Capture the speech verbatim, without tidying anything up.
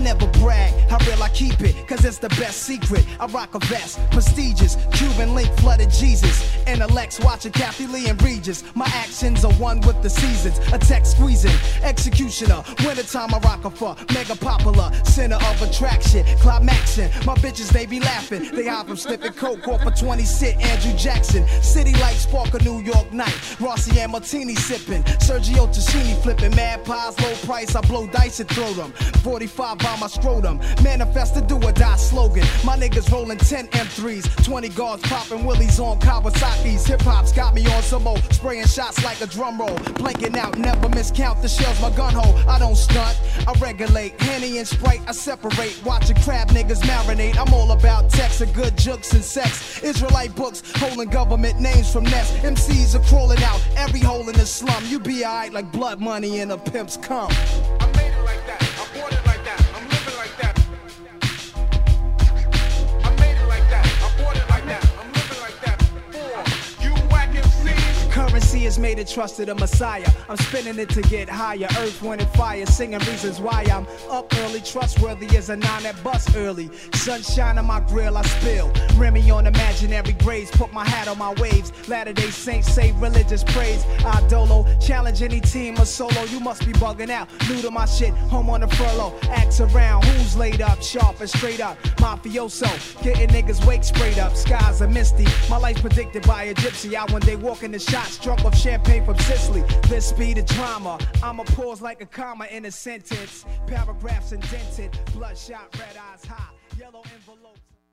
never brag, how real I keep it, cause it's the best secret. I rock a vest, prestigious, Cuban link flooded Jesus. Intellects watching Kathy Lee and Regis. My actions are one with the seasons. A tech squeezing, executioner. Wintertime I rock a for mega popular, center of attraction, climaxing. My bitches they be laughing. They hop from sniffing coke off a twenty cent Andrew Jackson. City lights spark a New York night. Rossi and Martini sipping. Sergio Tacchini flipping. Mad pies, low price. I blow dice and throw them. forty-five by my scrotum. Manifest to do or die slogan. My niggas rolling ten M threes. twenty guards popping willies on Kawasaki's. Hip hop's got me on some more. Spraying shots like a drum roll. Blanking out, never miscount the shells. My gun hole. I don't stunt. I regulate. Henny and Sprite. I separate. Watching crab niggas marinate. I'm all about text and good jokes and sex. Israelite books holding government names from nests. M Cs are crawling out every hole in the slum. You be alright like blood money in a pimp's cum. I made it like that. I bought it like that. I'm living like that. I made it like that. I bought it like that. I'm living like that. For you whack M Cs. Currency has made it trusted a messiah. I'm spinning it to get higher. Earth, wind, and fire. Singing reasons why I'm up early. Trustworthy as a nine that bust early. Sunshine on my grill, I spill. Remy on imaginary grades. Put my hat on my waves. Latter-day Saints say religious praise. I dolo. Challenge any team or solo. You must be bugging out. New to my shit. Home on the furlough. Acts around. Who's laid up? Sharp and straight up. Mafioso. Getting niggas wake sprayed up. Skies are misty. My life predicted by a gypsy. I one day walking the shots. Drunk off champagne from Sicily. This speed of drama. I'ma pause like a comma in a sentence. Paragraphs indented. Bloodshot, red eyes high. Yellow envelopes.